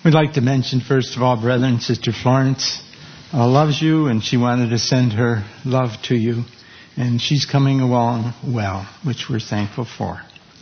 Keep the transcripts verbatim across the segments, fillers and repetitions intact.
We'd like to mention, first of all, brethren, Sister Florence uh, loves you, and she wanted to send her love to you. And she's coming along well, which we're thankful for.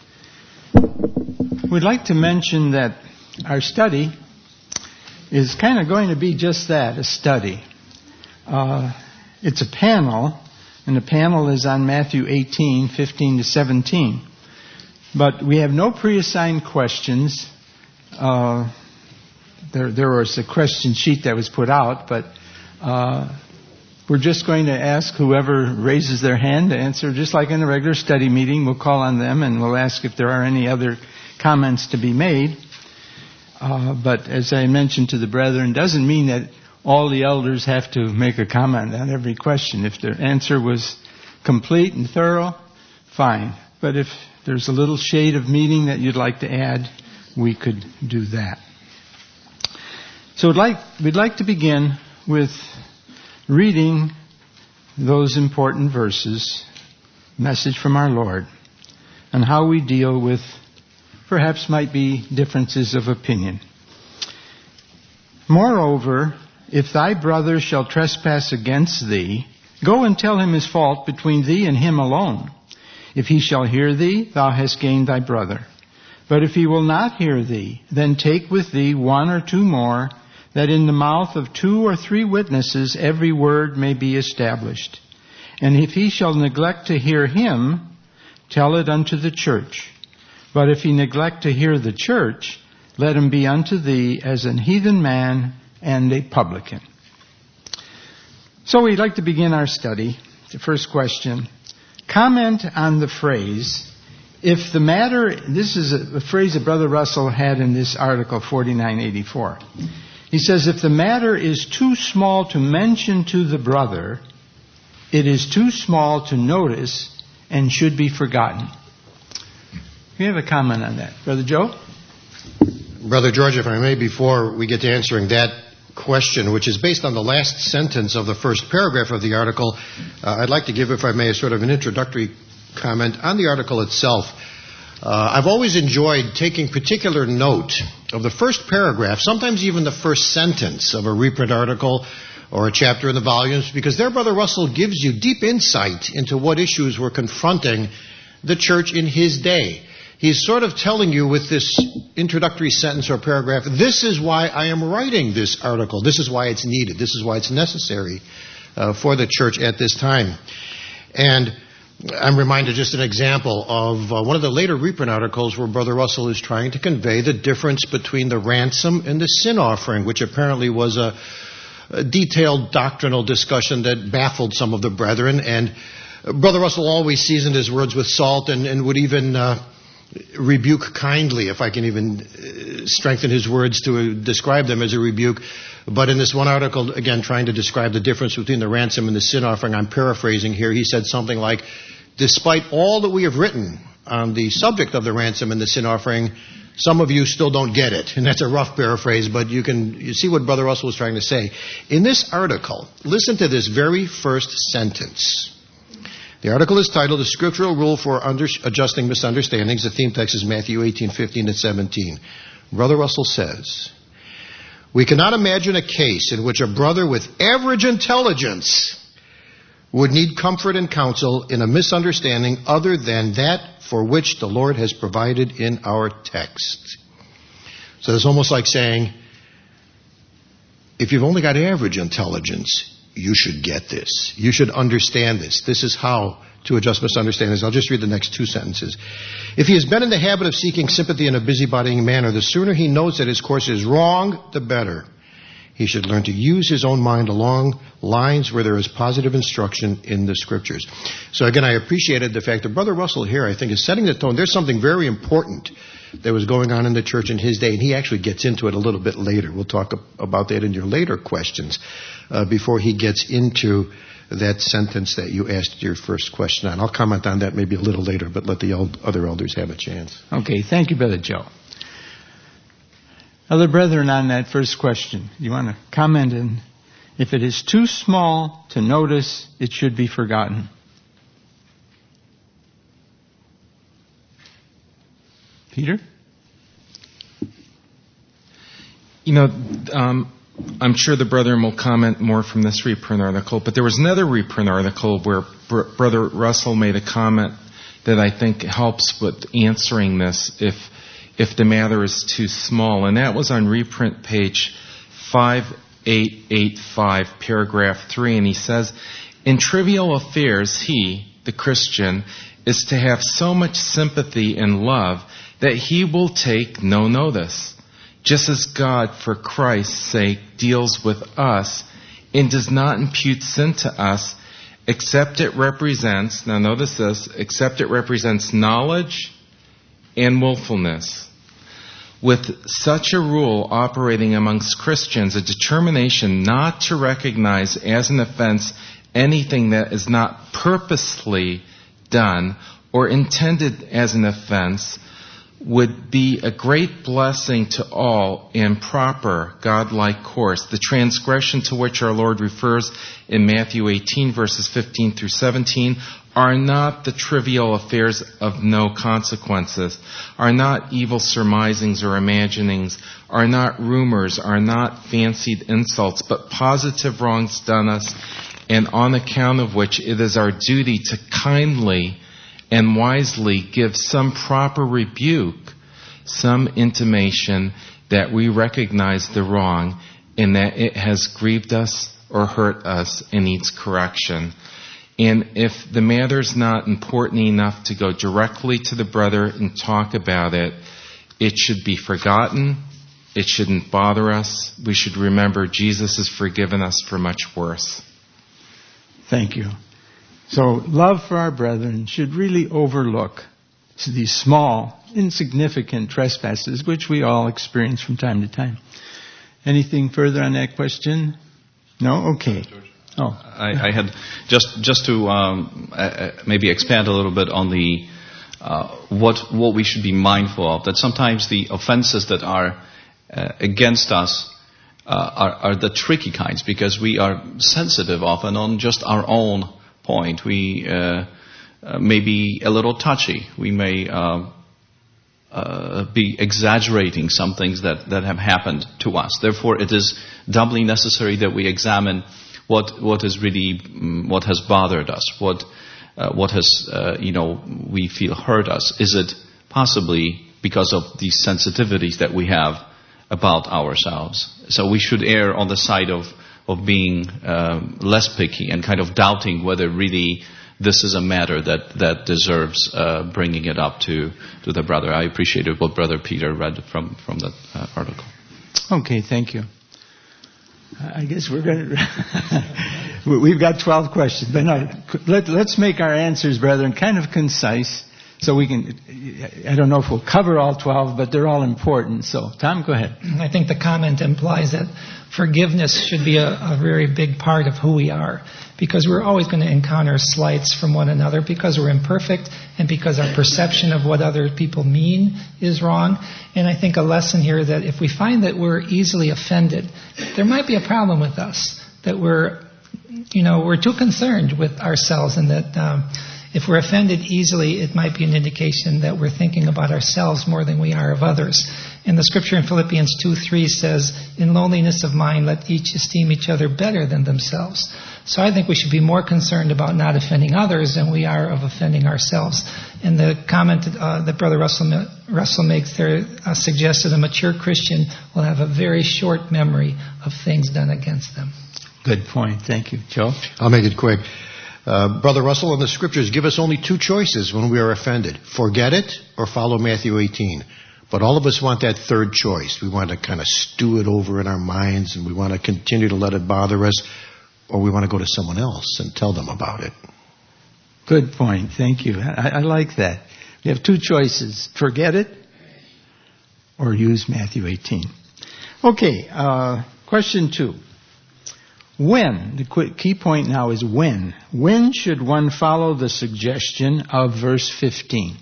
We'd like to mention that our study is kind of going to be just that, a study. Uh, it's a panel, and the panel is on Matthew eighteen, fifteen to seventeen. But we have no pre-assigned questions. Uh, there, there was a question sheet that was put out, but uh, we're just going to ask whoever raises their hand to answer, just like in a regular study meeting. We'll call on them and we'll ask if there are any other comments to be made. Uh, but as I mentioned to the brethren, doesn't mean that all the elders have to make a comment on every question. If their answer was complete and thorough, fine. But if there's a little shade of meaning that you'd like to add, we could do that. So we'd like, we'd like to begin with reading those important verses, message from our Lord, and how we deal with perhaps might be differences of opinion. Moreover, if thy brother shall trespass against thee, go and tell him his fault between thee and him alone. If he shall hear thee, thou hast gained thy brother. But if he will not hear thee, then take with thee one or two more, that in the mouth of two or three witnesses every word may be established. And if he shall neglect to hear him, tell it unto the church. But if he neglect to hear the church, let him be unto thee as an heathen man and a publican. So we'd like to begin our study. The first question. Comment on the phrase, if the matter, this is a, a phrase that Brother Russell had in this article, forty-nine eighty-four. He says, if the matter is too small to mention to the brother, it is too small to notice and should be forgotten. We have a comment on that. Brother Joe? Brother George, if I may, before we get to answering that question, which is based on the last sentence of the first paragraph of the article, uh, I'd like to give, if I may, a sort of an introductory comment on the article itself. Uh, I've always enjoyed taking particular note of the first paragraph, sometimes even the first sentence of a reprint article or a chapter in the volumes, because there Brother Russell gives you deep insight into what issues were confronting the church in his day. He's sort of telling you with this introductory sentence or paragraph, this is why I am writing this article. This is why it's needed. This is why it's necessary uh, for the church at this time. And I'm reminded just an example of uh, one of the later reprint articles where Brother Russell is trying to convey the difference between the ransom and the sin offering, which apparently was a, a detailed doctrinal discussion that baffled some of the brethren. And Brother Russell always seasoned his words with salt and, and would even uh, rebuke kindly, if I can even uh, strengthen his words to uh, describe them as a rebuke. But in this one article, again, trying to describe the difference between the ransom and the sin offering, I'm paraphrasing here, he said something like, despite all that we have written on the subject of the ransom and the sin offering, some of you still don't get it. And that's a rough paraphrase, but you can you see what Brother Russell was trying to say. In this article, listen to this very first sentence. The article is titled, A Scriptural Rule for Under- Adjusting Misunderstandings. The theme text is Matthew eighteen, fifteen to seventeen. Brother Russell says, we cannot imagine a case in which a brother with average intelligence would need comfort and counsel in a misunderstanding other than that for which the Lord has provided in our text. So it's almost like saying, if you've only got average intelligence, you should get this. You should understand this. This is how to adjust misunderstandings. I'll just read the next two sentences. If he has been in the habit of seeking sympathy in a busybodying manner, the sooner he knows that his course is wrong, the better. He should learn to use his own mind along lines where there is positive instruction in the Scriptures. So again, I appreciated the fact that Brother Russell here, I think, is setting the tone. There's something very important that was going on in the church in his day, and he actually gets into it a little bit later. We'll talk about that in your later questions uh, before he gets into that sentence that you asked your first question on. I'll comment on that maybe a little later, but let the other elders have a chance. Okay, thank you, Brother Joe. Other brethren on that first question, you want to comment on, if it is too small to notice, it should be forgotten. Peter? You know, um, I'm sure the brethren will comment more from this reprint article, but there was another reprint article where Br- Brother Russell made a comment that I think helps with answering this if if the matter is too small, and that was on reprint page five eight eight five, paragraph three, and he says, in trivial affairs, he, the Christian, is to have so much sympathy and love that he will take no notice, just as God, for Christ's sake, deals with us and does not impute sin to us, except it represents, now notice this, except it represents knowledge and willfulness. With such a rule operating amongst Christians, a determination not to recognize as an offense anything that is not purposely done or intended as an offense would be a great blessing to all and proper godlike course. The transgression to which our Lord refers in Matthew eighteen, verses fifteen through seventeen, are not the trivial affairs of no consequences, are not evil surmisings or imaginings, are not rumors, are not fancied insults, but positive wrongs done us, and on account of which it is our duty to kindly and wisely give some proper rebuke, some intimation that we recognize the wrong and that it has grieved us or hurt us and needs correction. And if the matter's not important enough to go directly to the brother and talk about it, it should be forgotten. It shouldn't bother us. We should remember Jesus has forgiven us for much worse. Thank you. So love for our brethren should really overlook these small, insignificant trespasses, which we all experience from time to time. Anything further on that question? No? Okay. Oh. I, I had just just to um, uh, maybe expand a little bit on the uh, what what we should be mindful of. That sometimes the offenses that are uh, against us uh, are, are the tricky kinds, because we are sensitive often on just our own point. We uh, uh, may be a little touchy. We may uh, uh, be exaggerating some things that, that have happened to us. Therefore, it is doubly necessary that we examine what what is really um, what has bothered us, what uh, what has uh, you know we feel hurt us. Is it possibly because of these sensitivities that we have about ourselves? So we should err on the side of of being um, less picky and kind of doubting whether really this is a matter that, that deserves uh, bringing it up to, to the brother. I appreciated what Brother Peter read from, from that uh, article. Okay, thank you. I guess we're going to... We've got twelve questions. But no, let, let's make our answers, brethren, kind of concise so we can... I don't know if we'll cover all twelve, but they're all important. So, Tom, go ahead. I think the comment implies that forgiveness should be a, a very big part of who we are, because we're always going to encounter slights from one another, because we're imperfect and because our perception of what other people mean is wrong. And I think a lesson here that if we find that we're easily offended, there might be a problem with us, that we're, you know, we're too concerned with ourselves, and that um, if we're offended easily, it might be an indication that we're thinking about ourselves more than we are of others. And the scripture in Philippians two three says, in loneliness of mind, let each esteem each other better than themselves. So I think we should be more concerned about not offending others than we are of offending ourselves. And the comment uh, that Brother Russell, Russell makes there uh, suggests that a mature Christian will have a very short memory of things done against them. Good point. Thank you. Joe? I'll make it quick. Uh, Brother Russell, and the scriptures give us only two choices when we are offended. Forget it or follow Matthew eighteen. But all of us want that third choice. We want to kind of stew it over in our minds, and we want to continue to let it bother us, or we want to go to someone else and tell them about it. Good point. Thank you. I, I like that. We have two choices. Forget it or use Matthew eighteen. Okay, uh, question two. When, the key point now is when. When should one follow the suggestion of verse fifteen?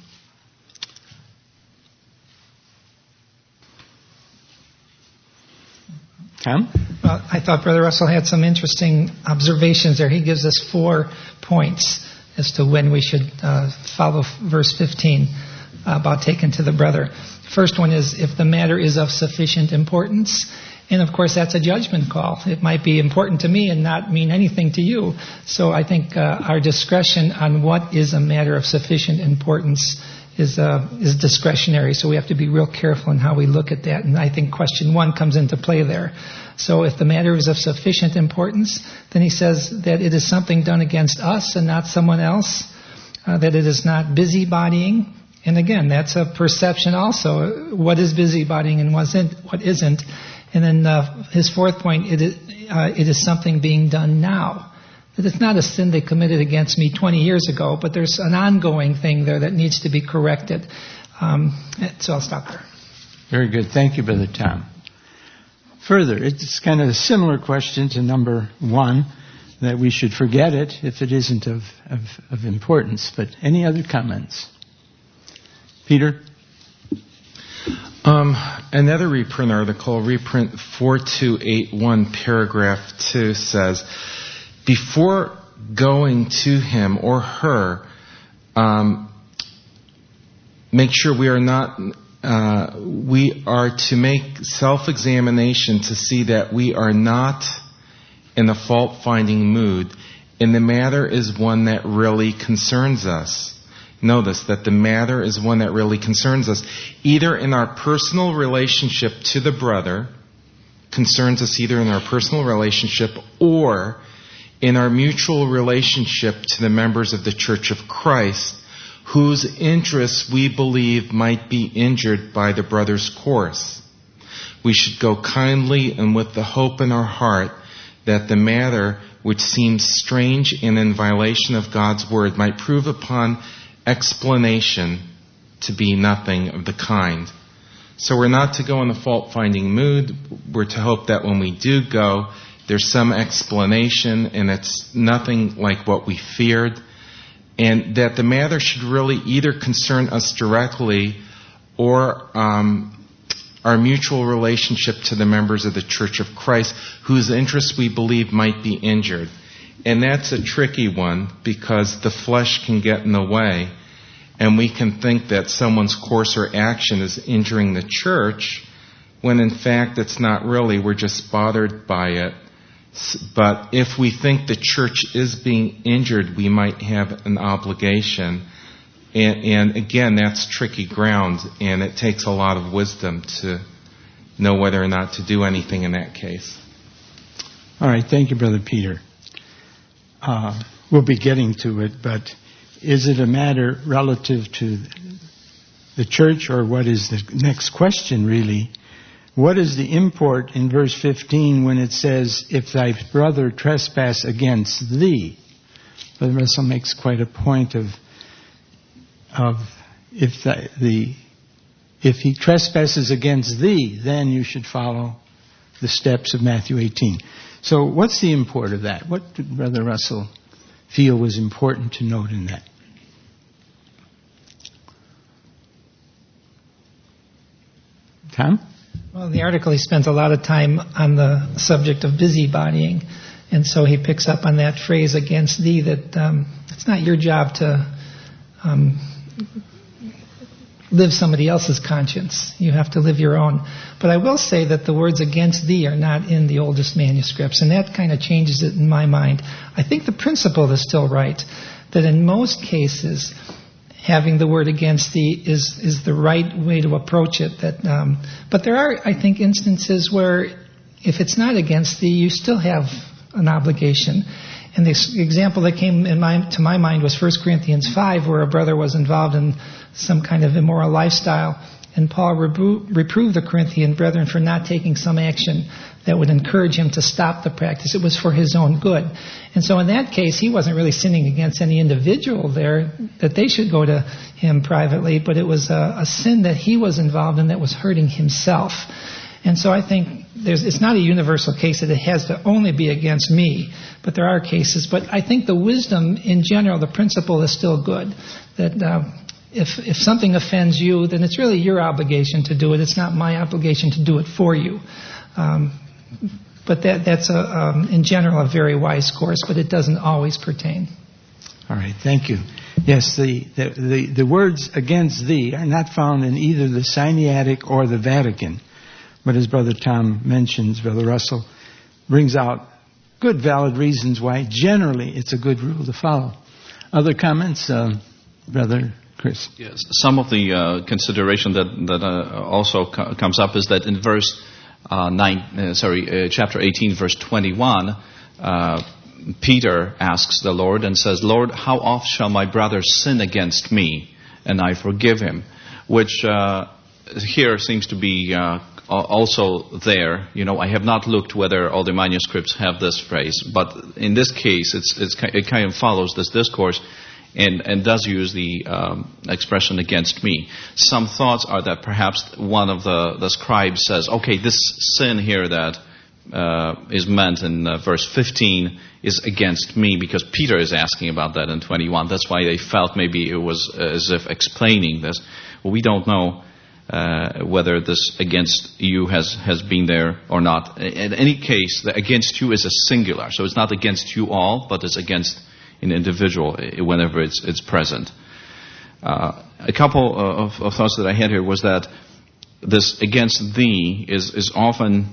Tom? Well, I thought Brother Russell had some interesting observations there. He gives us four points as to when we should uh, follow verse fifteen. about taken to the brother. First one is if the matter is of sufficient importance. And of course, that's a judgment call. It might be important to me and not mean anything to you. So I think uh, our discretion on what is a matter of sufficient importance is uh, is discretionary. So we have to be real careful in how we look at that. And I think question one comes into play there. So if the matter is of sufficient importance, then he says that it is something done against us and not someone else, uh, that it is not busybodying. And again, that's a perception also. What is busybodying and what isn't? And then uh, his fourth point, it is, uh, it is something being done now. That it's not a sin they committed against me twenty years ago, but there's an ongoing thing there that needs to be corrected. Um, so I'll stop there. Very good. Thank you, Brother Tom. Further, it's kind of a similar question to number one, that we should forget it if it isn't of, of, of importance. But any other comments? Peter? Um, another reprint article, reprint four two eight one, paragraph two, says, before going to him or her, um, make sure we are not, uh, we are to make self-examination to see that we are not in a fault-finding mood, and the matter is one that really concerns us. Notice that the matter is one that really concerns us, either in our personal relationship to the brother, concerns us either in our personal relationship or in our mutual relationship to the members of the Church of Christ, whose interests we believe might be injured by the brother's course. We should go kindly and with the hope in our heart that the matter, which seems strange and in violation of God's word, might prove upon explanation to be nothing of the kind. So we're not to go in a fault-finding mood. We're to hope that when we do go, there's some explanation and it's nothing like what we feared, and that the matter should really either concern us directly or um, our mutual relationship to the members of the Church of Christ, whose interests we believe might be injured. And that's a tricky one because the flesh can get in the way, and we can think that someone's course or action is injuring the church, when in fact it's not really. We're just bothered by it. But if we think the church is being injured, we might have an obligation. And, and again, that's tricky ground, and it takes a lot of wisdom to know whether or not to do anything in that case. All right, thank you, Brother Peter. Uh, we'll be getting to it, but is it a matter relative to the church, or what is the next question really? What is the import in verse fifteen when it says, if thy brother trespass against thee? Brother Russell makes quite a point of, of if the, the if he trespasses against thee, then you should follow the steps of Matthew eighteen. So what's the import of that? What did Brother Russell feel was important to note in that? Tom? Well, in the article he spends a lot of time on the subject of busybodying, and so he picks up on that phrase against thee, that um, it's not your job to um, live somebody else's conscience. You have to live your own. But I will say that the words against thee are not in the oldest manuscripts, and that kind of changes it in my mind. I think the principle is still right, that in most cases, having the word against thee is, is the right way to approach it. That, um, but there are, I think, instances where if it's not against thee, you still have an obligation. And the example that came in my, to my mind was First Corinthians five, where a brother was involved in some kind of immoral lifestyle, and Paul repro- reproved the Corinthian brethren for not taking some action that would encourage him to stop the practice. It was for his own good. And so in that case, he wasn't really sinning against any individual there, that they should go to him privately, but it was a, a sin that he was involved in that was hurting himself. And so I think there's, it's not a universal case that it has to only be against me, but there are cases. But I think the wisdom in general, the principle is still good, that uh, if, if something offends you, then it's really your obligation to do it. It's not my obligation to do it for you. Um, but that, that's, a, um, in general, a very wise course, but it doesn't always pertain. All right, thank you. Yes, the, the, the, the words against thee are not found in either the Sinaitic or the Vatican. But as Brother Tom mentions, Brother Russell brings out good, valid reasons why generally it's a good rule to follow. Other comments, uh, Brother Chris? Yes, some of the uh, consideration that that uh, also co- comes up is that in verse uh, nine, uh, sorry, uh, chapter eighteen, verse twenty-one, uh, Peter asks the Lord and says, "Lord, how oft shall my brother sin against me, and I forgive him?" Which uh, here seems to be uh, also there. You know, I have not looked whether all the manuscripts have this phrase, but in this case, it's, it's it kind of follows this discourse and, and does use the um, expression against me. Some thoughts are that perhaps one of the, the scribes says, okay, this sin here that uh, is meant in uh, verse fifteen is against me, because Peter is asking about that in twenty-one. That's why they felt maybe it was as if explaining this. Well, we don't know Uh, whether this against you has, has been there or not. In any case, the against you is a singular, so it's not against you all, but it's against an individual whenever it's it's present. Uh, a couple of, of thoughts that I had here was that this against thee is is often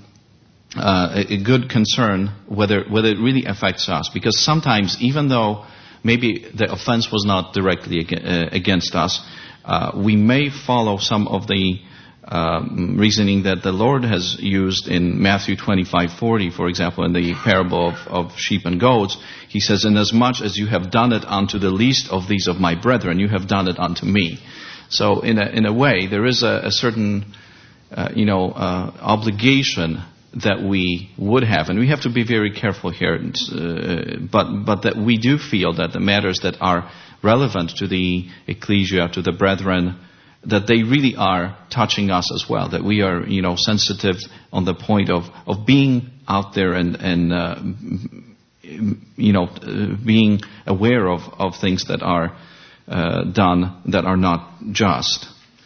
uh, a, a good concern whether whether it really affects us, because sometimes even though maybe the offense was not directly against us, Uh, we may follow some of the um, reasoning that the Lord has used in Matthew twenty-five forty, for example, in the parable of, of sheep and goats. He says, "Inasmuch as you have done it unto the least of these of my brethren, you have done it unto me." So, in a in a way, there is a, a certain, uh, you know, uh, obligation that we would have, and we have to be very careful here. Uh, but but that we do feel that the matters that are relevant to the ecclesia, to the brethren, that they really are touching us as well, that we are, you know, sensitive on the point of, of being out there and, and uh, you know, uh, being aware of, of things that are uh, done that are not just.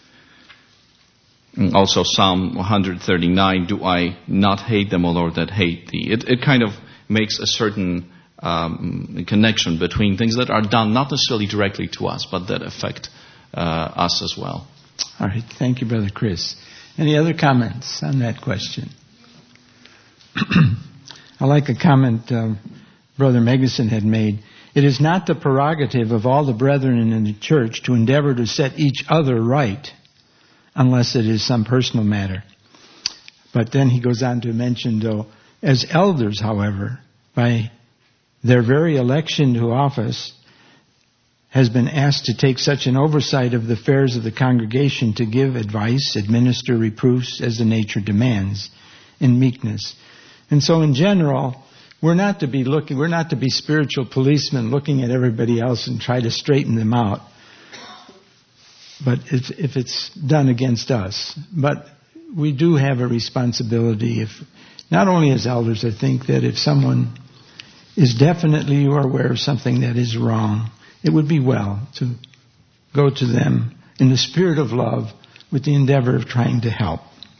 And also Psalm one thirty-nine, "Do I not hate them, O Lord, that hate thee?" It, it kind of makes a certain Um, connection between things that are done not necessarily directly to us, but that affect uh, us as well. All right. Thank you, Brother Chris. Any other comments on that question? I like a comment um, Brother Megison had made. "It is not the prerogative of all the brethren in the church to endeavor to set each other right, unless it is some personal matter." But then he goes on to mention, though, as elders, however, by their very election to office, has been asked to take such an oversight of the affairs of the congregation to give advice, administer reproofs as the nature demands, in meekness. And so in general, we're not to be looking, we're not to be spiritual policemen looking at everybody else and try to straighten them out. But if, if it's done against us. But we do have a responsibility, if not only as elders, I think, that if someone is definitely you are aware of something that is wrong, it would be well to go to them in the spirit of love with the endeavor of trying to help.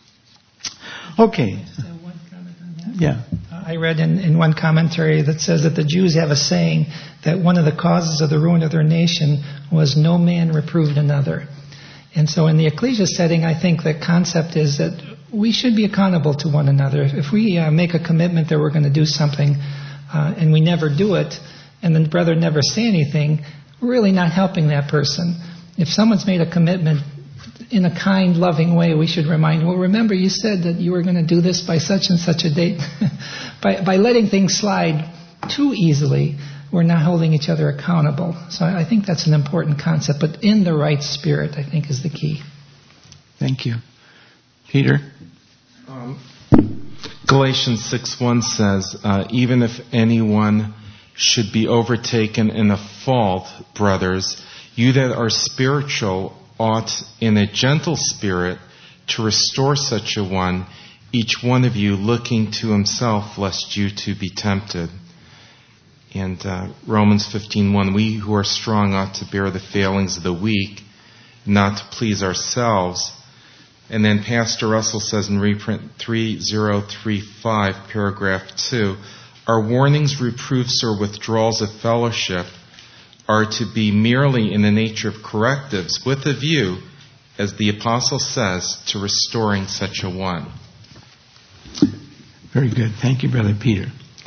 Okay. So one comment on that. Yeah. Uh, I read in, in one commentary that says that the Jews have a saying that one of the causes of the ruin of their nation was no man reproved another. And so in the ecclesia setting, I think the concept is that we should be accountable to one another. If we uh, make a commitment that we're going to do something, Uh, and we never do it, and the brethren never say anything, we're really not helping that person. If someone's made a commitment in a kind, loving way, we should remind, well, remember you said that you were going to do this by such and such a date. by, by letting things slide too easily, we're not holding each other accountable. So I, I think that's an important concept, but in the right spirit, I think, is the key. Thank you. Peter? Um, Galatians six one says, uh, "Even if anyone should be overtaken in a fault, brothers, you that are spiritual ought in a gentle spirit to restore such a one, each one of you looking to himself, lest you too be tempted." And uh, Romans fifteen one, "We who are strong ought to bear the failings of the weak, not to please ourselves." And then Pastor Russell says in reprint three thousand thirty-five, paragraph two, "Our warnings, reproofs, or withdrawals of fellowship are to be merely in the nature of correctives with a view, as the apostle says, to restoring such a one. Very good. Thank you, Brother Peter.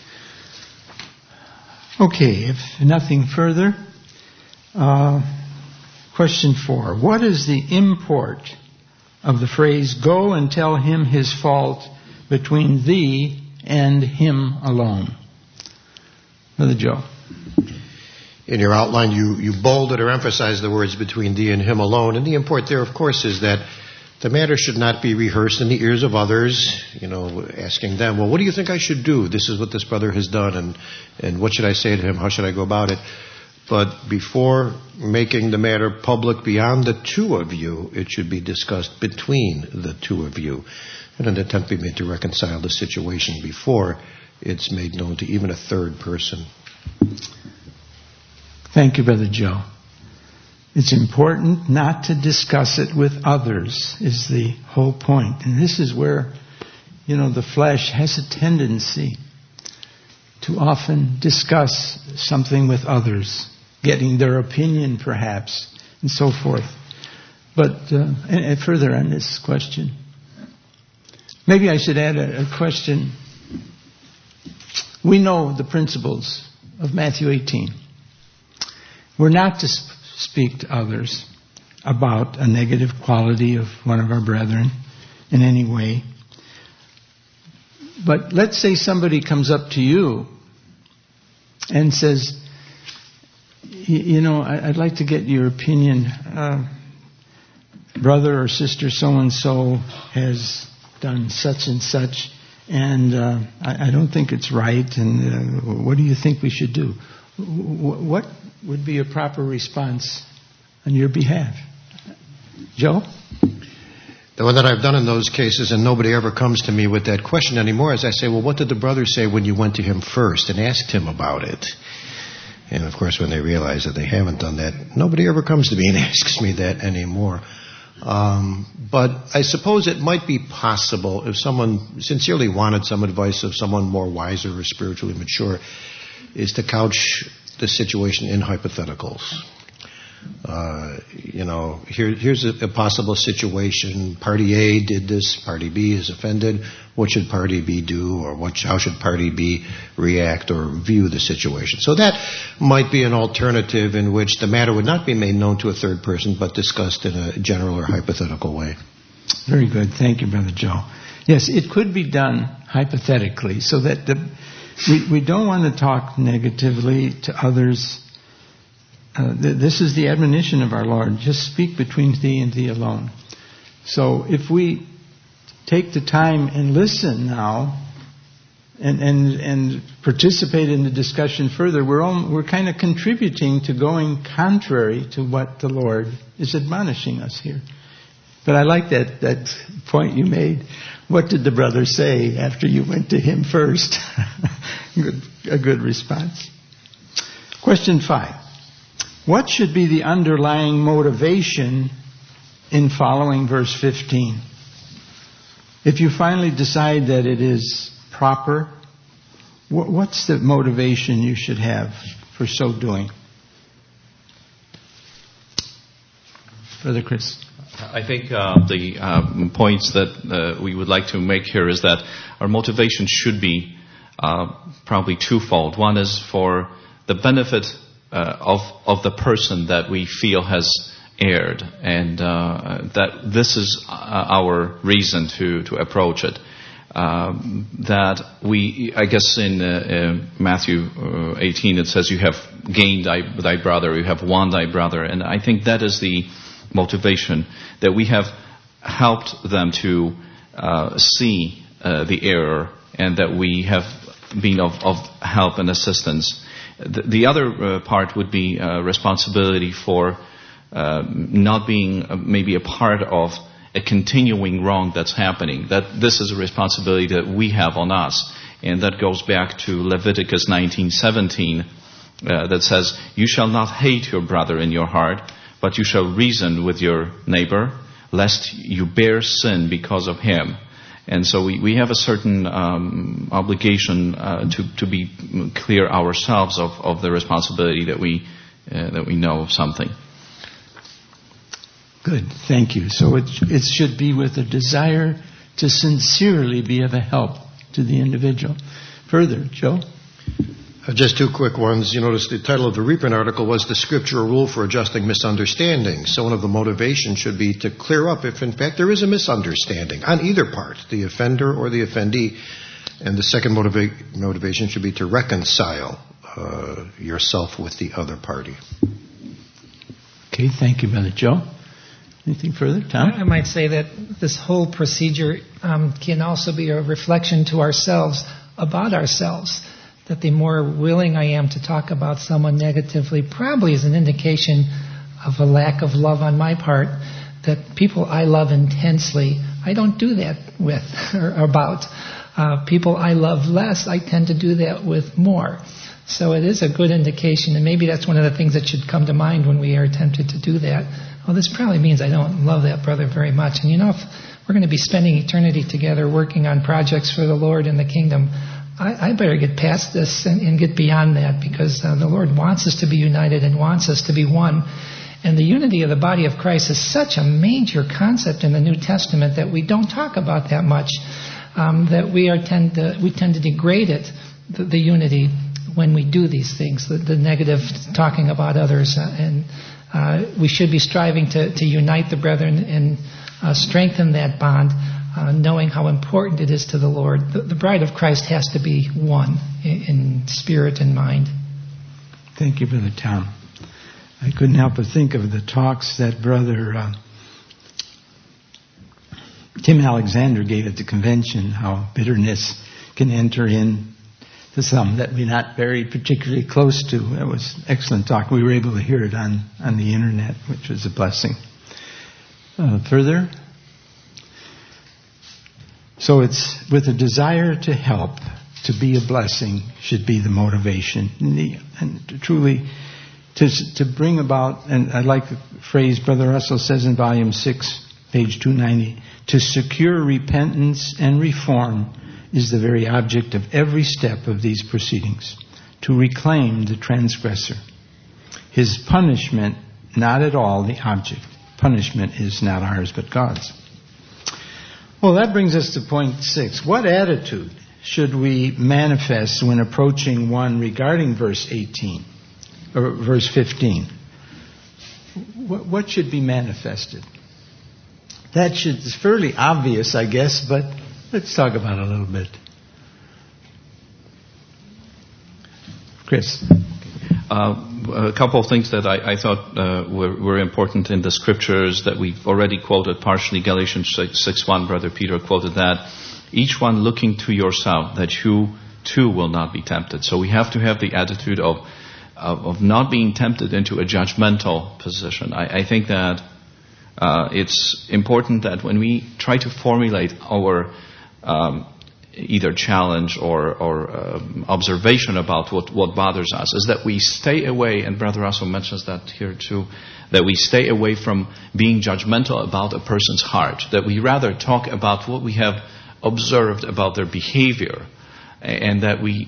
Okay, if nothing further, uh, question four. What is the import of the phrase, "Go and tell him his fault between thee and him alone"? Brother Joe. In your outline, you, you bolded or emphasized the words "between thee and him alone." And the import there, of course, is that the matter should not be rehearsed in the ears of others, you know, asking them, well, what do you think I should do? This is what this brother has done, and, and what should I say to him? How should I go about it? But before making the matter public beyond the two of you, it should be discussed between the two of you, and an attempt be made to reconcile the situation before it's made known to even a third person. Thank you, Brother Joe. It's important not to discuss it with others, is the whole point. And this is where, you know, the flesh has a tendency to often discuss something with others, getting their opinion perhaps, and so forth. But uh, and, and further on this question, maybe I should add a, a question. We know the principles of Matthew eighteen. We're not to sp- speak to others about a negative quality of one of our brethren in any way. But let's say somebody comes up to you and says, you know, I'd like to get your opinion. Uh, brother or sister so-and-so has done such and such, and uh, I, I don't think it's right, and uh, what do you think we should do? What would be a proper response on your behalf? Joe? The one that I've done in those cases, and nobody ever comes to me with that question anymore, is I say, well, what did the brother say when you went to him first and asked him about it? And, of course, when they realize that they haven't done that, nobody ever comes to me and asks me that anymore. Um, but I suppose it might be possible if someone sincerely wanted some advice of someone more wiser or spiritually mature, is to couch the situation in hypotheticals. Uh, you know, here, here's a, a possible situation. Party A did this. Party B is offended. What should Party B do, or what? How should Party B react or view the situation? So that might be an alternative in which the matter would not be made known to a third person, but discussed in a general or hypothetical way. Very good. Thank you, Brother Joe. Yes, it could be done hypothetically, so that the, we, we don't want to talk negatively to others. Uh, th- this is the admonition of our Lord. Just speak between thee and thee alone. So if we take the time and listen now and and, and participate in the discussion further, we're all, we're kind of contributing to going contrary to what the Lord is admonishing us here. But I like that, that point you made. What did the brother say after you went to him first? good, a good response. Question five. What should be the underlying motivation in following verse fifteen? If you finally decide that it is proper, what's the motivation you should have for so doing? Brother Chris. I think uh, the uh, points that uh, we would like to make here is that our motivation should be uh, probably twofold. One is for the benefit uh, of of the person that we feel has erred, and uh, that this is our reason to, to approach it. Um, that we, I guess in uh, uh, Matthew uh, eighteen it says, you have gained thy, thy brother, you have won thy brother, and I think that is the motivation, that we have helped them to uh, see uh, the error, and that we have been of, of help and assistance. The, the other uh, part would be uh, responsibility for uh, not being uh, maybe a part of a continuing wrong that's happening. That this is a responsibility that we have on us, and that goes back to Leviticus nineteen seventeen, uh, that says, "You shall not hate your brother in your heart, but you shall reason with your neighbor, lest you bear sin because of him." And so we, we have a certain um, obligation uh, to, to be clear ourselves of, of the responsibility that we uh, that we know of something. Good, thank you. So it, it should be with a desire to sincerely be of a help to the individual. Further, Joe? Uh, just two quick ones. You notice the title of the reprint article was The Scriptural Rule for Adjusting Misunderstandings. So one of the motivations should be to clear up if in fact there is a misunderstanding on either part, the offender or the offendee. And the second motiva- motivation should be to reconcile uh, yourself with the other party. Okay, thank you, Brother Joe. Anything further, Tom? I might say that this whole procedure um, can also be a reflection to ourselves about ourselves. That the more willing I am to talk about someone negatively probably is an indication of a lack of love on my part. That people I love intensely, I don't do that with or about. Uh, people I love less, I tend to do that with more. So it is a good indication, and maybe that's one of the things that should come to mind when we are tempted to do that. Well, this probably means I don't love that brother very much. And you know, if we're going to be spending eternity together working on projects for the Lord and the kingdom, I, I better get past this and, and get beyond that, because uh, the Lord wants us to be united and wants us to be one. And the unity of the body of Christ is such a major concept in the New Testament that we don't talk about that much, um, that we are tend to, we tend to degrade it, the, the unity, when we do these things, the, the negative talking about others. Uh, and uh, we should be striving to, to unite the brethren and uh, strengthen that bond, uh, knowing how important it is to the Lord. The, the bride of Christ has to be one in, in spirit and mind. Thank you, Brother Tom. I couldn't help but think of the talks that Brother uh, Tim Alexander gave at the convention, how bitterness can enter in to some that we're not very particularly close to. It was excellent talk. We were able to hear it on, on the internet, which was a blessing. Uh, further, so it's with a desire to help, to be a blessing, should be the motivation. And, the, and to truly to to bring about, and I like the phrase Brother Russell says in volume six, page two ninety, to secure repentance and reform is the very object of every step of these proceedings, to reclaim the transgressor. His punishment, not at all the object. Punishment is not ours, but God's. Well, that brings us to point six. What attitude should we manifest when approaching one regarding verse eighteen, or verse fifteen? What should be manifested? That should, it's fairly obvious, I guess, but let's talk about it a little bit. Chris. Uh, a couple of things that I, I thought uh, were, were important in the scriptures that we've already quoted partially. Galatians six one, Brother Peter quoted that. Each one looking to yourself, that you too will not be tempted. So we have to have the attitude of of, of not being tempted into a judgmental position. I, I think that uh, it's important that when we try to formulate our um, either challenge or, or um, observation about what, what bothers us, is that we stay away, and Brother Russell mentions that here too, that we stay away from being judgmental about a person's heart, that we rather talk about what we have observed about their behavior, and that we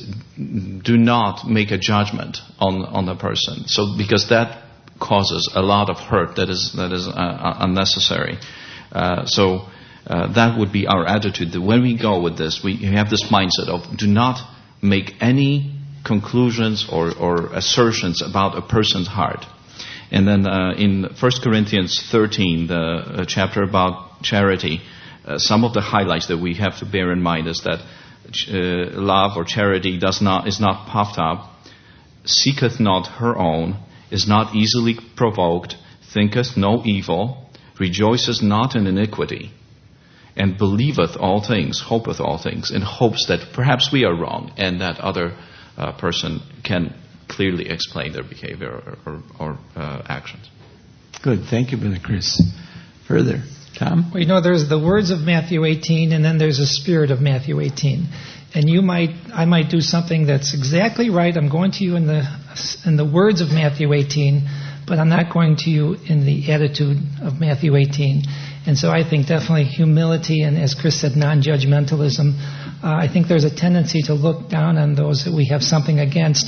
do not make a judgment on, on the person. So, because that causes a lot of hurt that is, that is uh, unnecessary. Uh, so, Uh, that would be our attitude, that when we go with this, we have this mindset of do not make any conclusions or, or assertions about a person's heart. And then uh, in First Corinthians thirteen, the uh, chapter about charity, uh, some of the highlights that we have to bear in mind is that uh, love or charity does not is not puffed up, seeketh not her own, is not easily provoked, thinketh no evil, rejoices not in iniquity, and believeth all things, hopeth all things, in hopes that perhaps we are wrong and that other uh, person can clearly explain their behavior or, or, or uh, actions. Good. Thank you, Brother Chris. Further, Tom? Well, you know, there's the words of Matthew eighteen, and then there's the spirit of Matthew eighteen. And you might, I might do something that's exactly right. I'm going to you in the in the words of Matthew eighteen, but I'm not going to you in the attitude of Matthew eighteen. And so I think definitely humility and, as Chris said, non-judgmentalism. Uh, I think there's a tendency to look down on those that we have something against.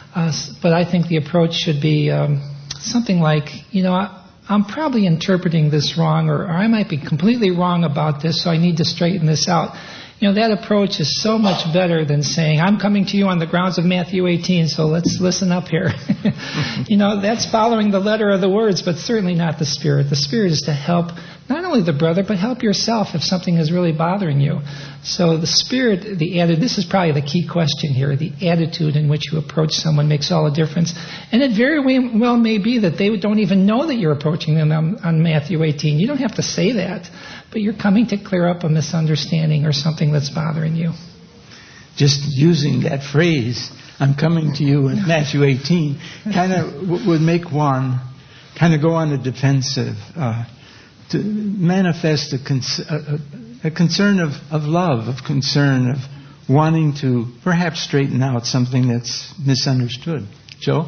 Uh, but I think the approach should be um, something like, you know, I, I'm probably interpreting this wrong, or, or I might be completely wrong about this, so I need to straighten this out. You know, that approach is so much better than saying, I'm coming to you on the grounds of Matthew eighteen, so let's listen up here. You know, that's following the letter of the words, but certainly not the Spirit. The Spirit is to help not only the brother, but help yourself if something is really bothering you. So the Spirit, the added, this is probably the key question here, the attitude in which you approach someone makes all the difference. And it very well may be that they don't even know that you're approaching them on, on Matthew eighteen. You don't have to say that, but you're coming to clear up a misunderstanding or something that's bothering you. Just using that phrase, I'm coming to you in Matthew eighteen, kind of w- would make one kind of go on the defensive, uh, to manifest a, cons- a, a concern of, of love, of concern, of wanting to perhaps straighten out something that's misunderstood. Joe?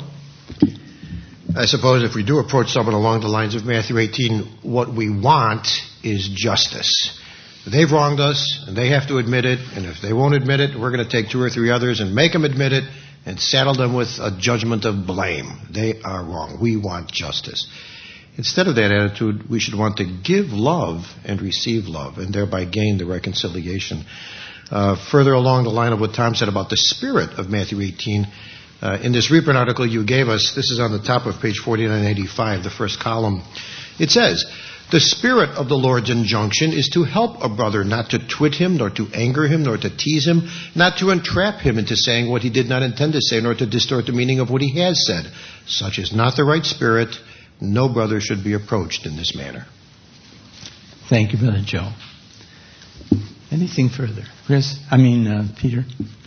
I suppose if we do approach someone along the lines of Matthew eighteen, what we want is justice. They've wronged us, and they have to admit it, and if they won't admit it, we're going to take two or three others and make them admit it and saddle them with a judgment of blame. They are wrong. We want justice. Instead of that attitude, we should want to give love and receive love, and thereby gain the reconciliation. Uh, further along the line of what Tom said about the spirit of Matthew eighteen, uh, in this reprint article you gave us, this is on the top of page forty-nine eighty-five, the first column, it says, the spirit of the Lord's injunction is to help a brother not to twit him, nor to anger him, nor to tease him, not to entrap him into saying what he did not intend to say, nor to distort the meaning of what he has said. Such is not the right spirit. No brother should be approached in this manner. Thank you, Brother Joe. Anything further? Chris? I mean, uh, Peter?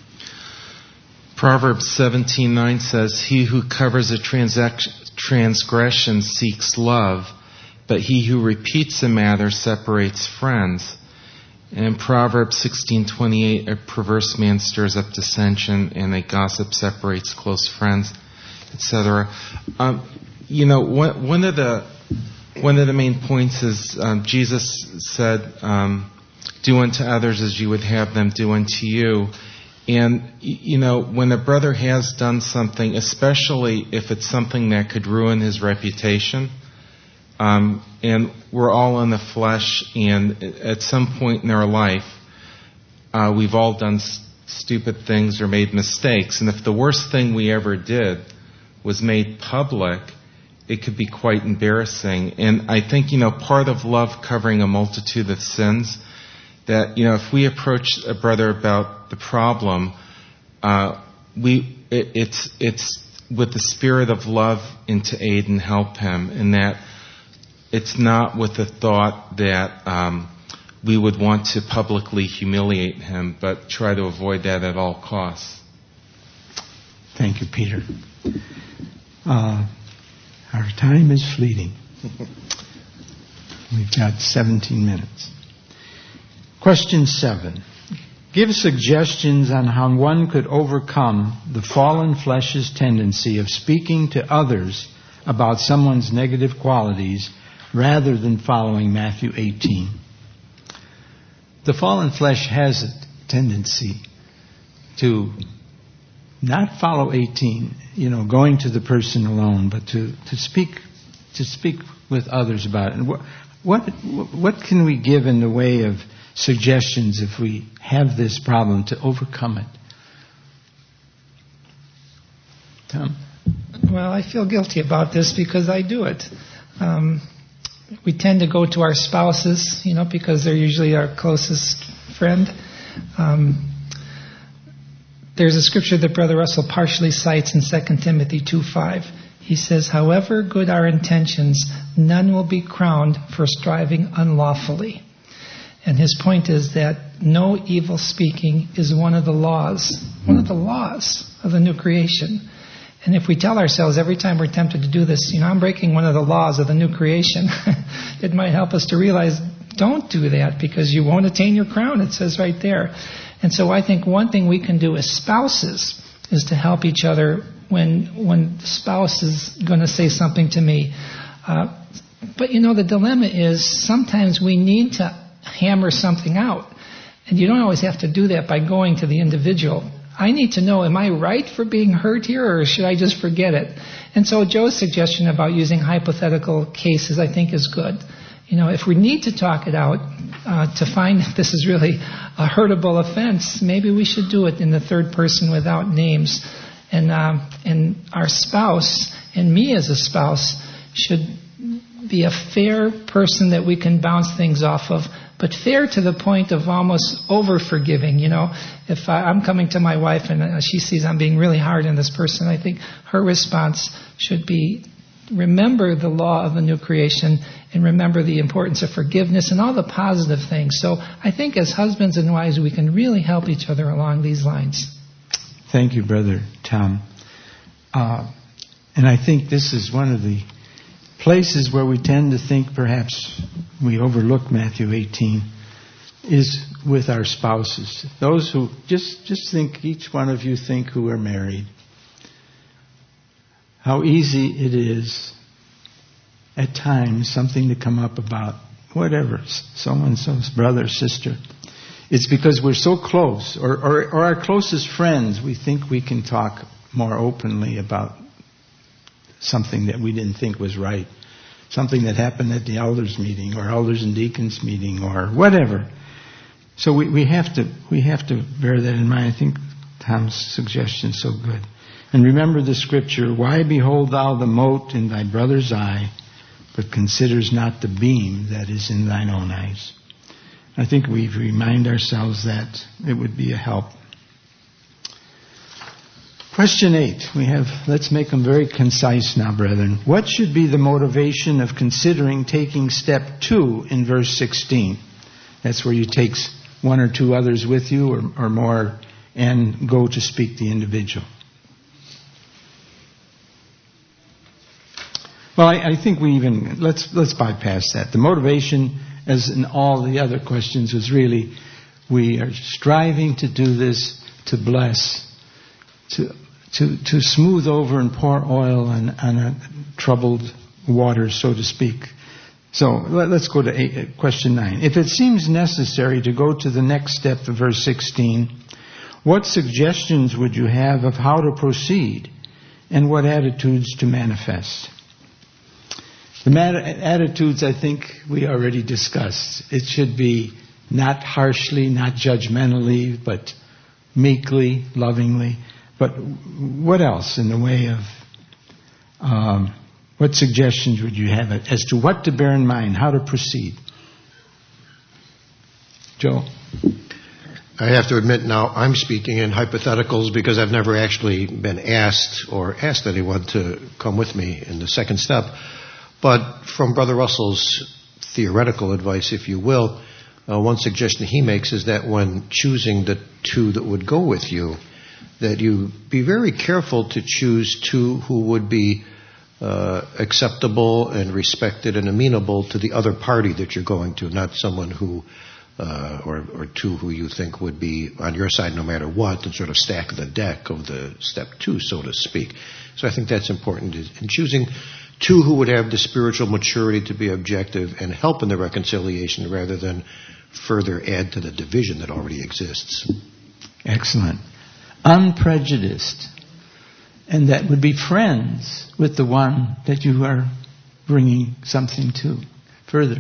Proverbs seventeen nine says, he who covers a transac- transgression seeks love, but he who repeats a matter separates friends. And Proverbs sixteen twenty-eight, a perverse man stirs up dissension, and a gossip separates close friends, et cetera. Um, you know, one, one of the one of the main points is um, Jesus said, um, "Do unto others as you would have them do unto you." And you know, when a brother has done something, especially if it's something that could ruin his reputation. Um, and we're all in the flesh, and at some point in our life, uh, we've all done s- stupid things or made mistakes. And if the worst thing we ever did was made public, it could be quite embarrassing. And I think, you know, part of love covering a multitude of sins, that, you know, if we approach a brother about the problem, uh, we it, it's it's with the spirit of love and to aid and help him, and that it's not with the thought that um, we would want to publicly humiliate him, but try to avoid that at all costs. Thank you, Peter. Uh, our time is fleeting. We've got seventeen minutes. Question seven. Give suggestions on how one could overcome the fallen flesh's tendency of speaking to others about someone's negative qualities rather than following Matthew eighteen. The fallen flesh has a tendency to not follow eighteen, you know, going to the person alone, but to, to speak to speak with others about it. And what, what what can we give in the way of suggestions if we have this problem to overcome it? Tom? Well, I feel guilty about this because I do it. Um, we tend to go to our spouses, you know, because they're usually our closest friend. Um, there's a scripture that Brother Russell partially cites in Second Timothy two five. He says, however good our intentions, none will be crowned for striving unlawfully. And his point is that no evil speaking is one of the laws, one of the laws of the new creation. And if we tell ourselves every time we're tempted to do this, you know, I'm breaking one of the laws of the new creation, it might help us to realize, don't do that because you won't attain your crown. It says right there. And so I think one thing we can do as spouses is to help each other when when the spouse is going to say something to me. Uh, but, you know, the dilemma is sometimes we need to hammer something out. And you don't always have to do that by going to the individual. I need to know, am I right for being hurt here, or should I just forget it? And so Joe's suggestion about using hypothetical cases, I think, is good. You know, if we need to talk it out uh, to find if this is really a hurtable offense, maybe we should do it in the third person without names. And um, and our spouse, and me as a spouse, should be a fair person that we can bounce things off of, but fair to the point of almost over-forgiving. You know, if I, I'm coming to my wife and uh, she sees I'm being really hard on this person, I think her response should be, remember the law of the new creation and remember the importance of forgiveness and all the positive things. So I think as husbands and wives, we can really help each other along these lines. Thank you, Brother Tom. Uh, and I think this is one of the places where we tend to think perhaps we overlook Matthew eighteen, is with our spouses. Those who, just, just think, each one of you think who are married, how easy it is at times something to come up about whatever, so-and-so's brother, sister. It's because we're so close, or, or, or our closest friends, we think we can talk more openly about something that we didn't think was right, something that happened at the elders meeting or elders and deacons meeting or whatever. So we, we have to we have to bear that in mind. I think Tom's suggestion is so good. And remember the scripture, why behold thou the mote in thy brother's eye, but considers not the beam that is in thine own eyes? I think we remind ourselves that it would be a help. Question eight. We have, let's make them very concise now, brethren. What should be the motivation of considering taking step two in verse sixteen? That's where you take one or two others with you or, or more and go to speak the individual. Well, I, I think we even, let's let's bypass that. The motivation, as in all the other questions, was really, we are striving to do this to bless, to to to smooth over and pour oil on, on a troubled water, so to speak. So let, let's go to eight, question nine. If it seems necessary to go to the next step of verse sixteen, what suggestions would you have of how to proceed and what attitudes to manifest? The mat- attitudes, I think, we already discussed. It should be not harshly, not judgmentally, but meekly, lovingly. But what else in the way of, um, what suggestions would you have as to what to bear in mind, how to proceed? Joe? I have to admit now I'm speaking in hypotheticals because I've never actually been asked or asked anyone to come with me in the second step. But from Brother Russell's theoretical advice, if you will, uh, one suggestion he makes is that when choosing the two that would go with you, that you be very careful to choose two who would be uh, acceptable and respected and amenable to the other party that you're going to, not someone who, uh, or, or two who you think would be on your side no matter what, and sort of stack the deck of the step two, so to speak. So I think that's important in choosing two who would have the spiritual maturity to be objective and help in the reconciliation rather than further add to the division that already exists. Excellent. Unprejudiced. And that would be friends with the one that you are bringing something to. Further.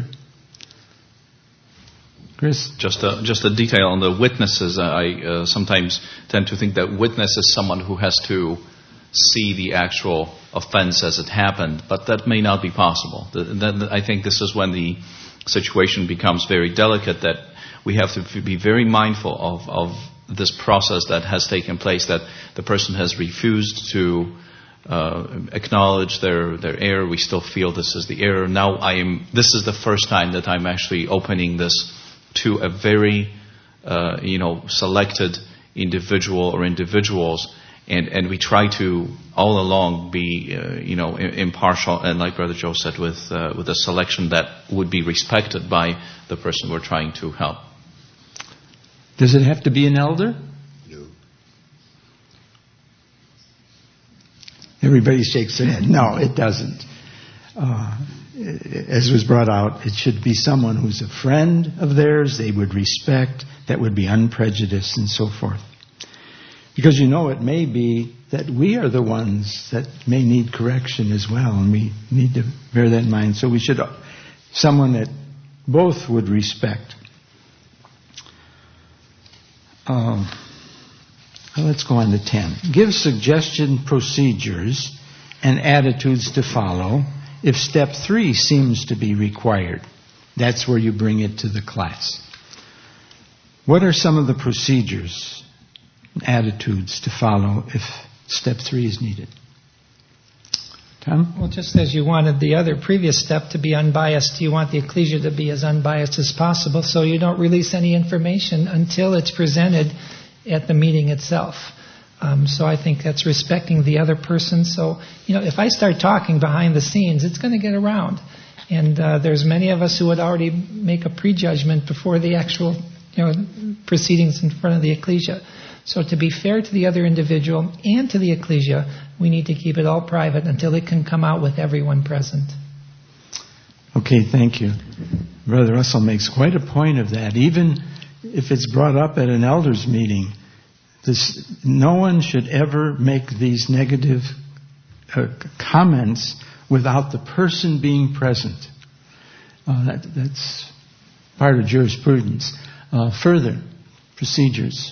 Chris? Just a, just a detail on the witnesses. I uh, sometimes tend to think that witness is someone who has to see the actual offense as it happened, but that may not be possible. Then I think this is when the situation becomes very delicate, that we have to be very mindful of, of this process that has taken place, that the person has refused to uh, acknowledge their, their error. We still feel this is the error. Now I am, this is the first time that I'm actually opening this to a very, uh, you know, selected individual or individuals. And and we try to all along be uh, you know impartial, and like Brother Joe said, with uh, with a selection that would be respected by the person we're trying to help. Does it have to be an elder? No. Everybody shakes their head. No, it doesn't. Uh, as was brought out, it should be someone who's a friend of theirs, they would respect, that would be unprejudiced, and so forth. Because you know it may be that we are the ones that may need correction as well, and we need to bear that in mind. So we should, someone that both would respect. Um, let's go on to ten. Give suggestion procedures and attitudes to follow if step three seems to be required. That's where you bring it to the class. What are some of the procedures, attitudes to follow if step three is needed? Tom? Well, just as you wanted the other previous step to be unbiased, you want the ecclesia to be as unbiased as possible, so you don't release any information until it's presented at the meeting itself. Um, so I think that's respecting the other person. So, you know, if I start talking behind the scenes, it's going to get around. And uh, there's many of us who would already make a prejudgment before the actual, you know, proceedings in front of the ecclesia. So to be fair to the other individual and to the ecclesia, we need to keep it all private until it can come out with everyone present. Okay, thank you. Brother Russell makes quite a point of that. Even if it's brought up at an elders meeting, this, no one should ever make these negative uh, comments without the person being present. Uh, that, that's part of jurisprudence. Uh, further, procedures.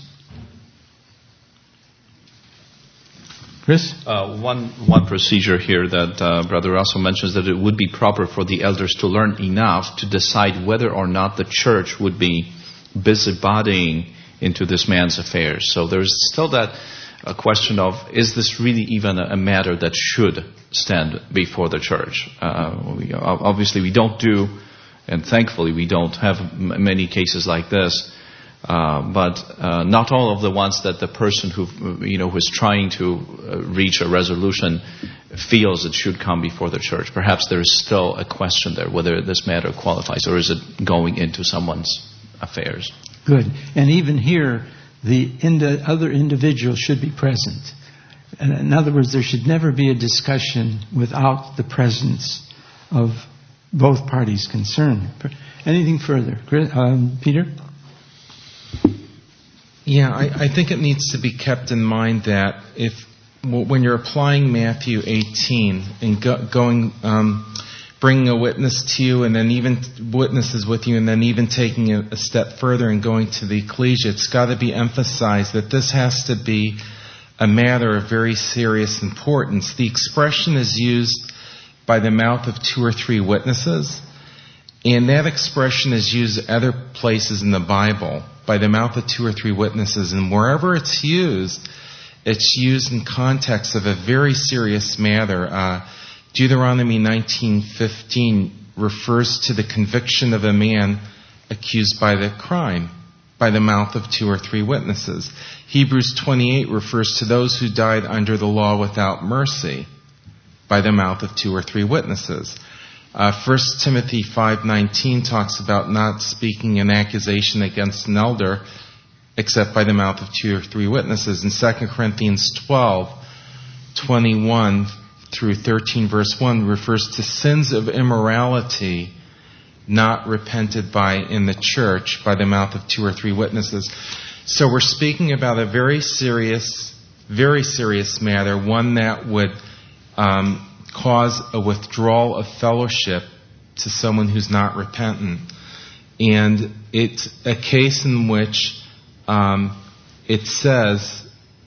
Chris? Uh, one one procedure here that uh, Brother Russell mentions, that it would be proper for the elders to learn enough to decide whether or not the church would be busybodying into this man's affairs. So there's still that uh, question of, is this really even a, a matter that should stand before the church? Uh, we, obviously we don't do, and thankfully we don't have m- many cases like this. Uh, but uh, not all of the ones that the person who, you know, who is trying to uh, reach a resolution feels it should come before the church. Perhaps there is still a question there whether this matter qualifies, or is it going into someone's affairs. Good. And even here, the indi- other individual should be present. And in other words, there should never be a discussion without the presence of both parties concerned. Anything further? Um, Peter? Yeah, I, I think it needs to be kept in mind that if when you're applying Matthew eighteen and go, going, um, bringing a witness to you, and then even witnesses with you, and then even taking a, a step further and going to the ecclesia, it's got to be emphasized that this has to be a matter of very serious importance. The expression is used by the mouth of two or three witnesses, and that expression is used other places in the Bible, by the mouth of two or three witnesses. And wherever it's used, it's used in context of a very serious matter. Uh, Deuteronomy nineteen fifteen refers to the conviction of a man accused by the crime, by the mouth of two or three witnesses. Hebrews twenty-eight refers to those who died under the law without mercy, by the mouth of two or three witnesses. Uh, First Timothy five nineteen talks about not speaking an accusation against an elder except by the mouth of two or three witnesses. And Second Corinthians twelve twenty-one through thirteen verse one refers to sins of immorality not repented by in the church by the mouth of two or three witnesses. So we're speaking about a very serious, very serious matter, one that would um, cause a withdrawal of fellowship to someone who's not repentant. And it's a case in which um, it says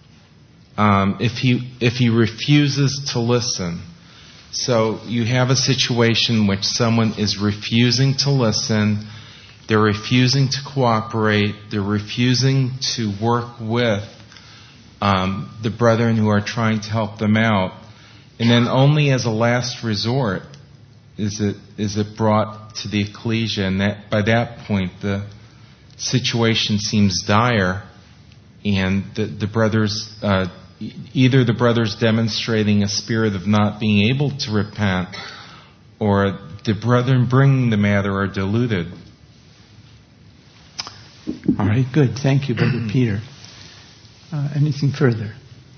um, if he if he refuses to listen. So you have a situation in which someone is refusing to listen, they're refusing to cooperate, they're refusing to work with um, the brethren who are trying to help them out. And then only as a last resort is it is it brought to the ecclesia, and that by that point the situation seems dire, and the, the brothers, uh, either the brothers demonstrating a spirit of not being able to repent, or the brethren bringing the matter are deluded. All right, good. Thank you, Brother Peter. Uh, anything further?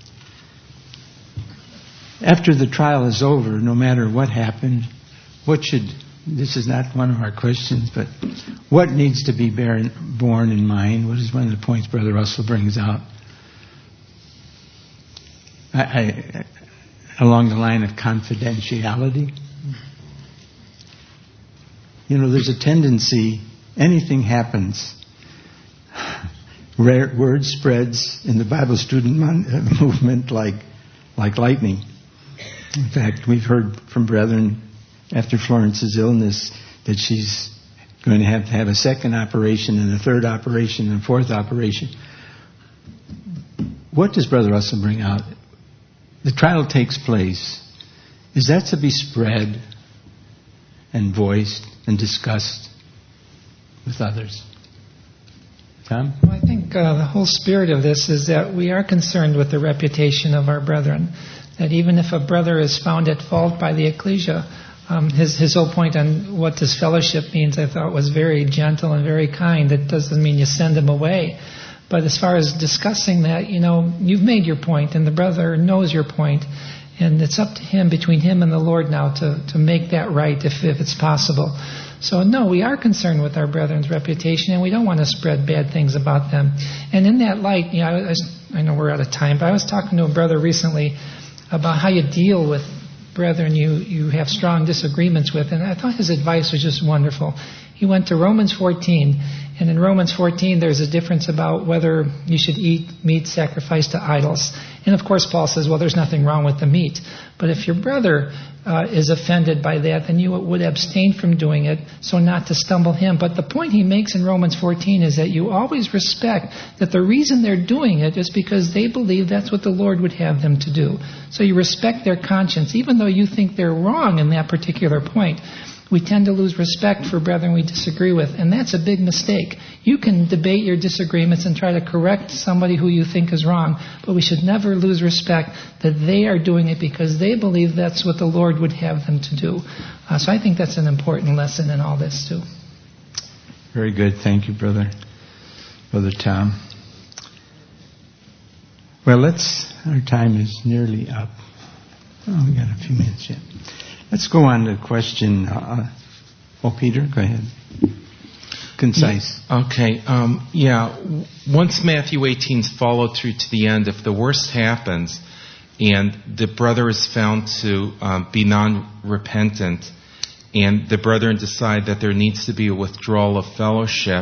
After the trial is over, no matter what happened, what should, this is not one of our questions, but what needs to be bear, borne in mind? What is one of the points Brother Russell brings out? I, I, along the line of confidentiality. You know, there's a tendency, anything happens, rare, word spreads in the Bible student mon, uh, movement like like lightning. In fact, we've heard from brethren after Florence's illness that she's going to have to have a second operation and a third operation and a fourth operation. What does Brother Russell bring out? The trial takes place. Is that to be spread and voiced and discussed with others? Tom? Well, I think uh, the whole spirit of this is that we are concerned with the reputation of our brethren. That even if a brother is found at fault by the ecclesia, um, his his whole point on what this fellowship means, I thought, was very gentle and very kind. It doesn't mean you send him away. But as far as discussing that, you know, you've made your point, and the brother knows your point, and it's up to him, between him and the Lord now, to, to make that right if, if it's possible. So no, we are concerned with our brethren's reputation, and we don't want to spread bad things about them. And in that light, you know, I, was, I know we're out of time, but I was talking to a brother recently about how you deal with brethren you, you have strong disagreements with, and I thought his advice was just wonderful. He went to Romans fourteen, and in Romans fourteen there's a difference about whether you should eat meat sacrificed to idols. And of course Paul says, well, there's nothing wrong with the meat. But if your brother uh, is offended by that, then you would abstain from doing it so not to stumble him. But the point he makes in Romans fourteen is that you always respect that the reason they're doing it is because they believe that's what the Lord would have them to do. So you respect their conscience, even though you think they're wrong in that particular point. We tend to lose respect for brethren we disagree with, and that's a big mistake. You can debate your disagreements and try to correct somebody who you think is wrong, but we should never lose respect that they are doing it because they believe that's what the Lord would have them to do. Uh, so I think that's an important lesson in all this too. Very good. Thank you, Brother. Brother Tom. Well, let's, our time is nearly up. Oh, we got a few minutes yet. Let's go on to question. Uh, oh, Peter, go ahead. Concise. Yeah, okay. Um, yeah. Once Matthew eighteen is followed through to the end, if the worst happens and the brother is found to um, be non-repentant and the brethren decide that there needs to be a withdrawal of fellowship,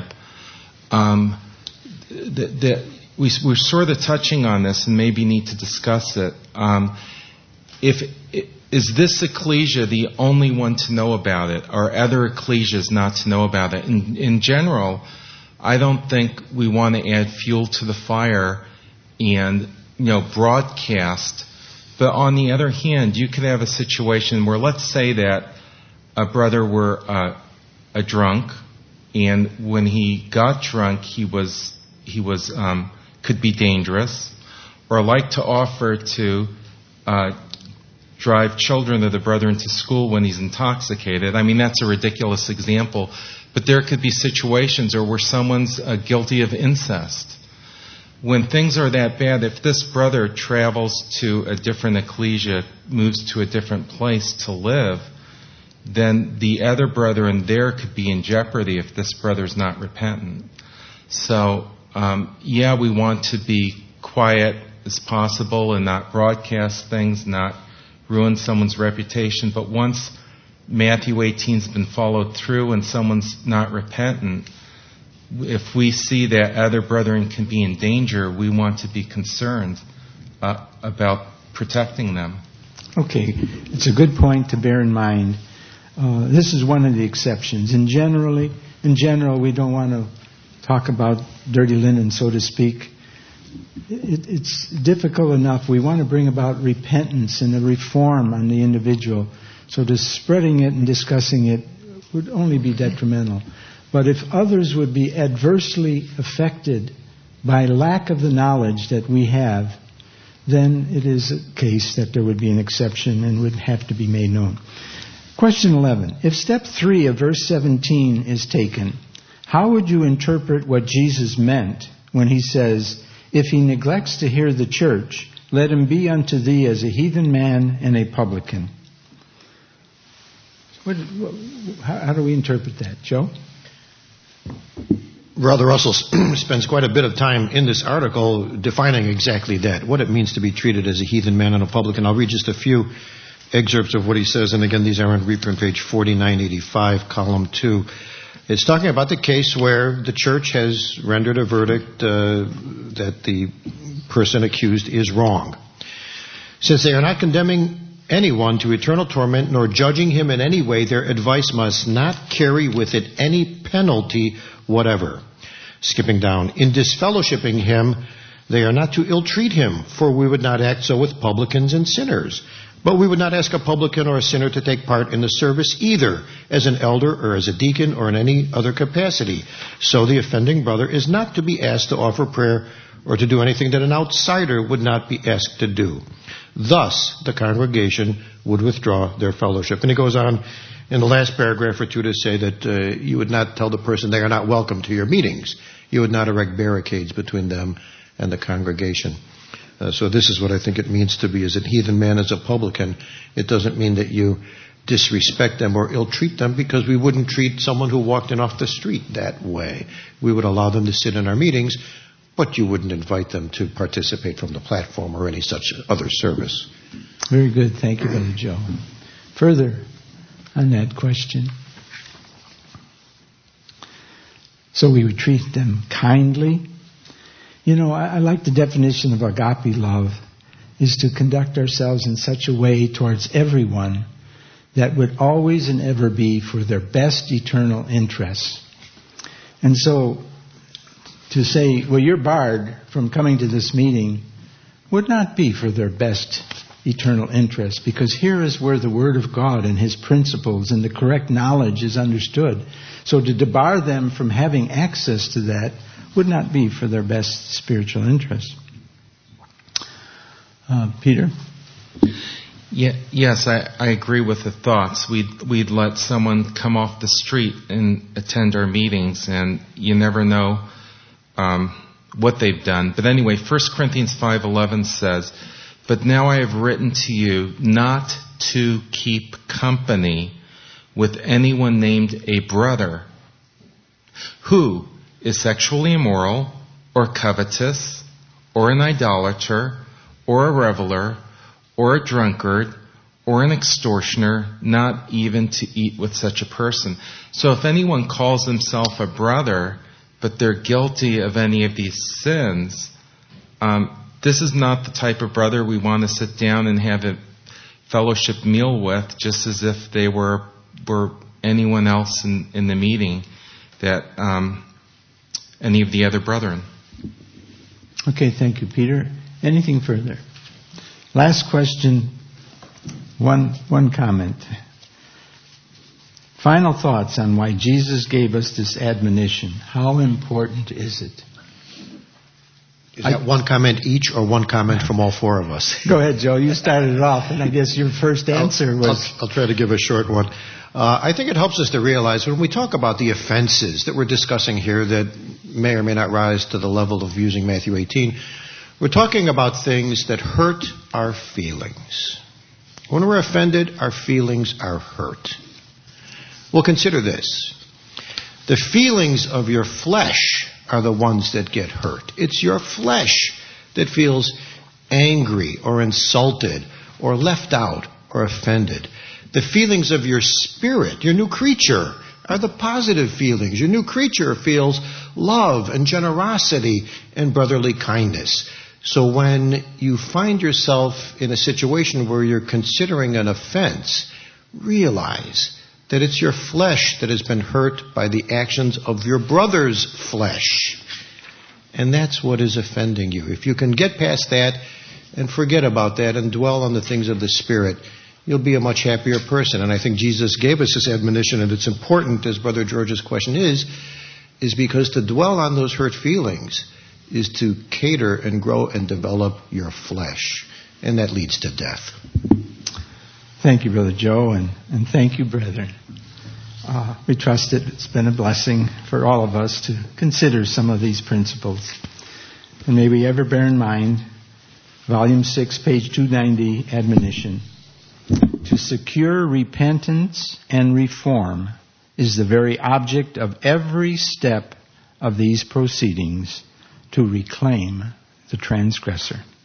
um, the, the, we, we're sort of touching on this and maybe need to discuss it. Um, if it, Is this ecclesia the only one to know about it, or other ecclesias not to know about it? In, in general, I don't think we want to add fuel to the fire and, you know, broadcast. But on the other hand, you could have a situation where, let's say that a brother were uh, a drunk, and when he got drunk, he was he was um, could be dangerous, or like to offer to Uh, drive children of the brethren to school when he's intoxicated. I mean, that's a ridiculous example. But there could be situations or where someone's uh, guilty of incest. When things are that bad, if this brother travels to a different ecclesia, moves to a different place to live, then the other brethren there could be in jeopardy if this brother's not repentant. So, um, yeah, we want to be quiet as possible and not broadcast things, not ruin someone's reputation. But once Matthew eighteen's been followed through and someone's not repentant, if we see that other brethren can be in danger, we want to be concerned uh, about protecting them. Okay, it's a good point to bear in mind. Uh, this is one of the exceptions. In generally, in general, we don't want to talk about dirty linen, so to speak. It, it's difficult enough. We want to bring about repentance and a reform on the individual. So just spreading it and discussing it would only be detrimental. But if others would be adversely affected by lack of the knowledge that we have, then it is a case that there would be an exception and would have to be made known. Question eleven. If step three of verse seventeen is taken, how would you interpret what Jesus meant when he says, if he neglects to hear the church, let him be unto thee as a heathen man and a publican? What, how, how do we interpret that, Joe? Brother Russell spends quite a bit of time in this article defining exactly that, what it means to be treated as a heathen man and a publican. I'll read just a few excerpts of what he says, and again, these are on reprint page forty-nine eighty-five, column two. It's talking about the case where the church has rendered a verdict uh, that the person accused is wrong. Since they are not condemning anyone to eternal torment nor judging him in any way, their advice must not carry with it any penalty whatever. Skipping down, in disfellowshipping him, they are not to ill-treat him, for we would not act so with publicans and sinners. But we would not ask a publican or a sinner to take part in the service either, as an elder or as a deacon or in any other capacity. So the offending brother is not to be asked to offer prayer or to do anything that an outsider would not be asked to do. Thus, the congregation would withdraw their fellowship. And he goes on in the last paragraph or two to say that uh, you would not tell the person they are not welcome to your meetings. You would not erect barricades between them and the congregation. Uh, so this is what I think it means to be as a heathen man, as a publican. It doesn't mean that you disrespect them or ill-treat them, because we wouldn't treat someone who walked in off the street that way. We would allow them to sit in our meetings, but you wouldn't invite them to participate from the platform or any such other service. Very good. Thank you, Brother Joe. Further on that question. So we would treat them kindly. You know, I, I like the definition of agape love is to conduct ourselves in such a way towards everyone that would always and ever be for their best eternal interests. And so to say, well, you're barred from coming to this meeting would not be for their best eternal interest, because here is where the Word of God and His principles and the correct knowledge is understood. So to debar them from having access to that would not be for their best spiritual interest. Uh, Peter? Yeah, yes, I, I agree with the thoughts. We'd, we'd let someone come off the street and attend our meetings, and you never know um, what they've done. But anyway, First Corinthians five eleven says, "But now I have written to you not to keep company with anyone named a brother who is sexually immoral or covetous or an idolater or a reveler or a drunkard or an extortioner, not even to eat with such a person." So if anyone calls himself a brother, but they're guilty of any of these sins, um, this is not the type of brother we want to sit down and have a fellowship meal with, just as if they were were anyone else in, in the meeting, that um, any of the other brethren. Okay, thank you, Peter. Anything further? Last question, one one comment. Final thoughts on why Jesus gave us this admonition. How important is it? Is that I, one comment each or one comment from all four of us? Go ahead, Joe. You started it off, and I guess your first answer I'll, was... I'll, I'll try to give a short one. Uh, I think it helps us to realize when we talk about the offenses that we're discussing here that may or may not rise to the level of using Matthew eighteen, we're talking about things that hurt our feelings. When we're offended, our feelings are hurt. Well, consider this. The feelings of your flesh are the ones that get hurt. It's your flesh that feels angry or insulted or left out or offended. The feelings of your spirit, your new creature, are the positive feelings. Your new creature feels love and generosity and brotherly kindness. So when you find yourself in a situation where you're considering an offense, realize that it's your flesh that has been hurt by the actions of your brother's flesh. And that's what is offending you. If you can get past that and forget about that and dwell on the things of the Spirit, you'll be a much happier person. And I think Jesus gave us this admonition, and it's important, as Brother George's question is, is because to dwell on those hurt feelings is to cater and grow and develop your flesh. And that leads to death. Thank you, Brother Joe, and, and thank you, brethren. Uh, we trust it. It's been a blessing for all of us to consider some of these principles. And may we ever bear in mind, Volume six, page two ninety, admonition. To secure repentance and reform is the very object of every step of these proceedings to reclaim the transgressor.